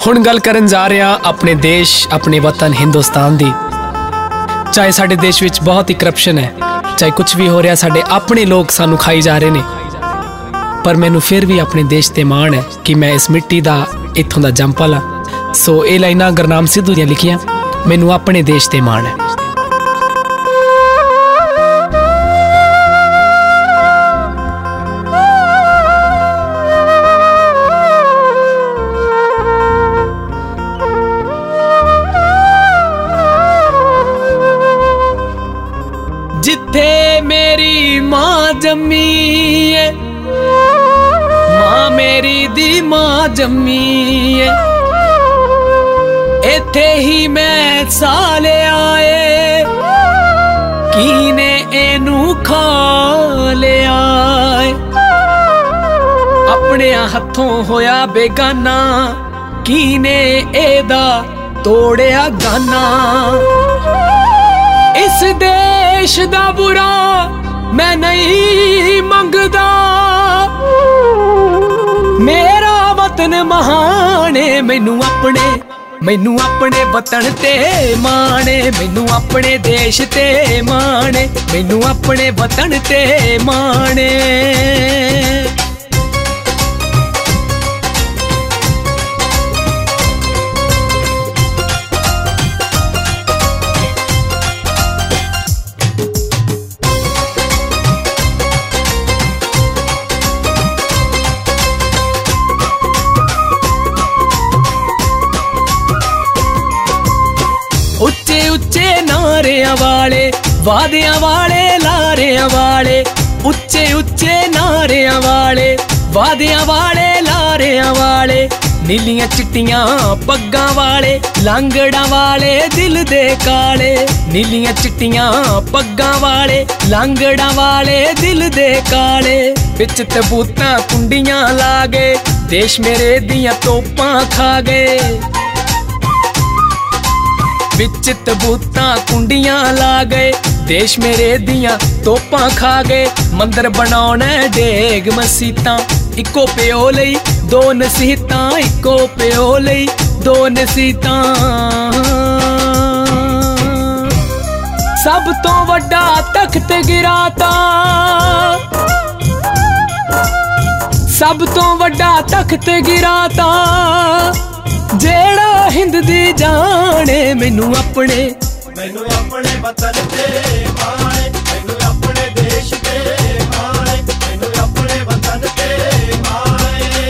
हुण गल करन जा रहे हैं अपने देश अपने वतन हिंदुस्तान दी। चाहे साडे देश विच बहुत ही करप्शन है, चाहे कुछ भी हो रहा, साडे अपने लोग सानू खाई जा रहे ने, पर मैनू फिर भी अपने देश ते माण है कि मैं इस मिट्टी दा इत्थों दा जंपल हाँ। सो ये लाइनां गुरनाम सिद्धू दियां लिखियां, मैनू अपने देश ते माण है। जिथे मेरी माँ जम्मी है, माँ मेरी दी माँ जम्मी है, इथे ही मैं साले आए, कीने एनू खा ले आए। अपने हथों होया बेगाना, कीने एदा तोड़िया गाना। इस देश दा बुरा मैं नहीं मंगदा, मेरा वतन महाने, मैनू अपने वतन ते माने, मैनू अपने देश ते माने, मैनू अपने वतन ते माने। उच्चे उच्चे नारियां वाले, वादियां वाले, लारियां वाले, उच्चे उच्चे नारियां वाले, वादियां वाले, लारियां वाले, नीलियां चिट्टियां पग्गां वाले, लांगड़ा वाले दिल दे काले, नीलियां चिट्टियां पग्गां वाले, लांगड़ा वाले दिल दे काले। बिच तबूतां कुंडियां ला गए, देश मेरे दियां तोपां खा गए। बिच तबूतां कुंडियां ला गए, देश मेरे दियां तोपां खा गए। मंदिर बनाउणा डेग मसीतां, इक्को प्यो लई दो नसीहतां, इक्को प्यो लई दो नसीहतां। सब तो वड्डा तख्त गिराता, सब तो वड्डा तख्त गिराता, जेड़ा हिंद दी जाने। मैनू अपने वतन ते माने, मैनू अपने देश ते माने, मैनू अपने वतन ते माने।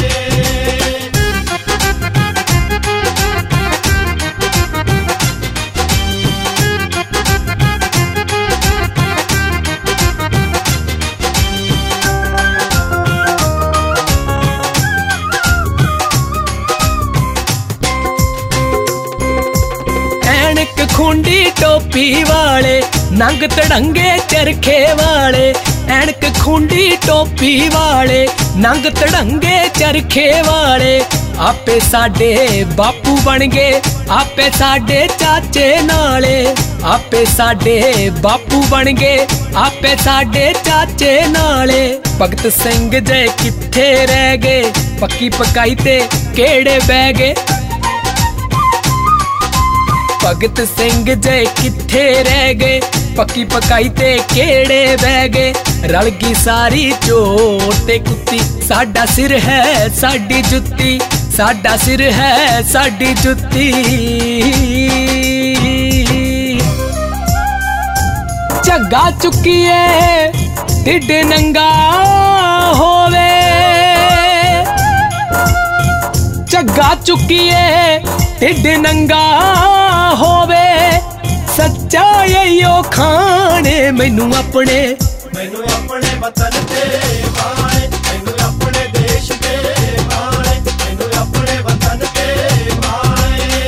खुंडी टोपी वाले, नंग तड़ंगे चरखे वाले, ऐनक खुंडी टोपी वाले, नंग तड़ंगे चरखे वाले। आपे साडे बापू बन गए, आपे साडे चाचे नाले, आपे साडे बापू बन गए, आपे साडे चाचे नाले। भगत सिंह जे किथे रह गए, पक्की पकाई ते केड़े बह गए। भगत सिंह जे किथे रह गए, पक्की पकाई ते केड़े बह गए। रल गई सारी चोट ते कुत्ती, साडा सिर है साडी जुत्ती, साडा सिर है साडी जुत्ती। झग्गा चुकिए ढिड नंगा होवे, झग्गा चुकिए ढिड नंगा होवे, सच्चा यो खाने। मैनू अपने वतन ते माने, मैनू अपने देश ते माने, मैनू अपने वतन ते माने।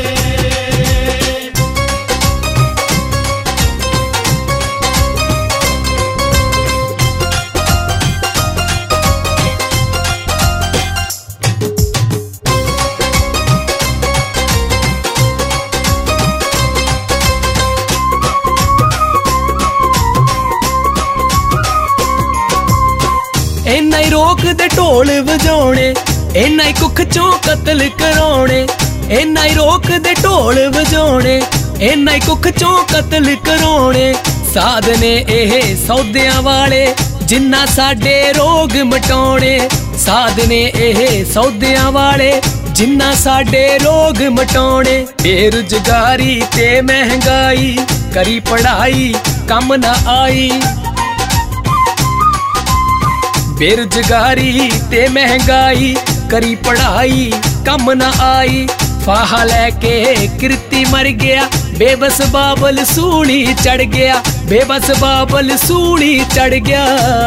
रोक दे ढोल वजाने, इन्ना ही कुख चों कतल कराने, इन्ना ही रोक दे ढोल वजाने, इन्ना ही कुख चों कतल कराने। साध ने एह सौदियां वाले जिन्ना साडे रोग मटाने, साध ने एह सौदियां वाले जिन्ना साडे रोग मटाने। बेरोजगारी ते महंगाई करी पढ़ाई कम ना आई, बेरोजगारी ते महंगाई करी पढ़ाई कम ना आई। फाहा लैके कृति मर गया, बेबस बाबल सूली चढ़ गया, बेबस बाबल सूली चढ़ गया।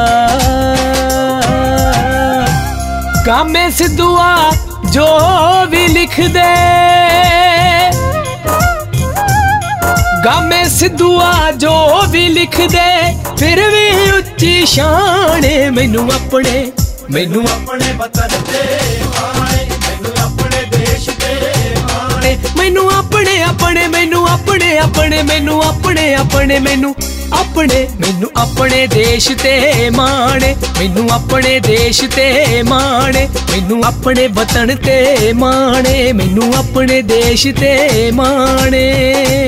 कामे सिद्धूआ जो भी लिख दे, गामे सिद्धूआ जो भी लिख दे, फिर भी उच्ची शान मैनू अपने वतन दे माणे, मैनू अपने देश दे माणे, मैनू अपने अपने मैनू अपने अपने मैनू अपने अपने मैनू अपने मैनू अपने देश ते माणे, मैनू अपने देश ते माणे, मैनू अपने वतन ते माणे, मैनू अपने देश ते माणे।